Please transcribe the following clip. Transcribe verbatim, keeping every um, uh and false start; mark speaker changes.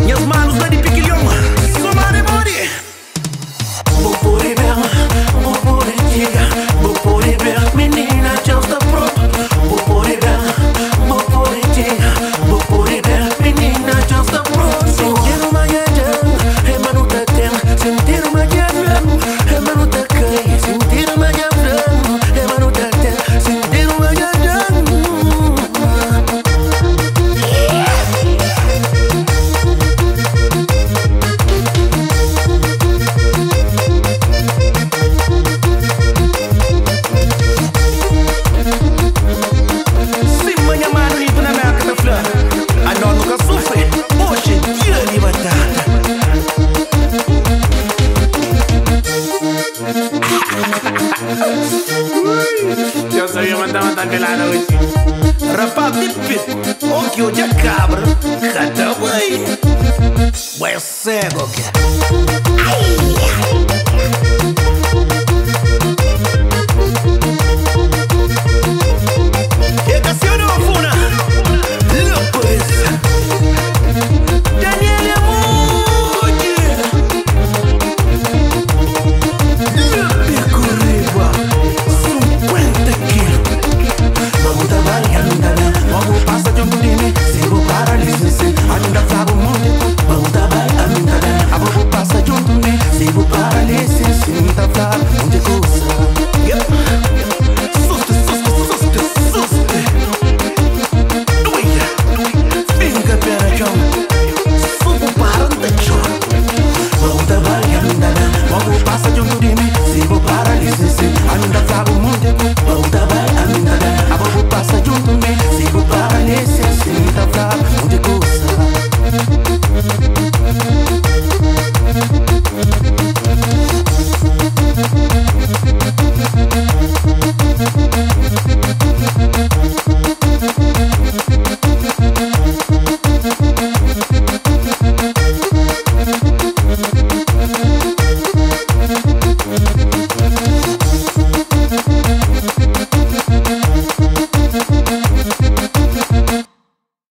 Speaker 1: Minhas manos lá de piquilhão, somare mori. Bupuri bel, bupuri diga, bupuri bel, menina just a pro. Bupuri bel, bupuri diga, bupuri bel, menina just a pro. Sentir uma yajang, é manuta tem, sentir uma yajang, é manuta cai, sentir uma yajang, é manuta tem, sentir uma yajang. Eu só ia mandar uma tabelada hoje. Rapaz de pito, o que hoje é cabra, cada boi. Ué, cego, que? Ai, ai.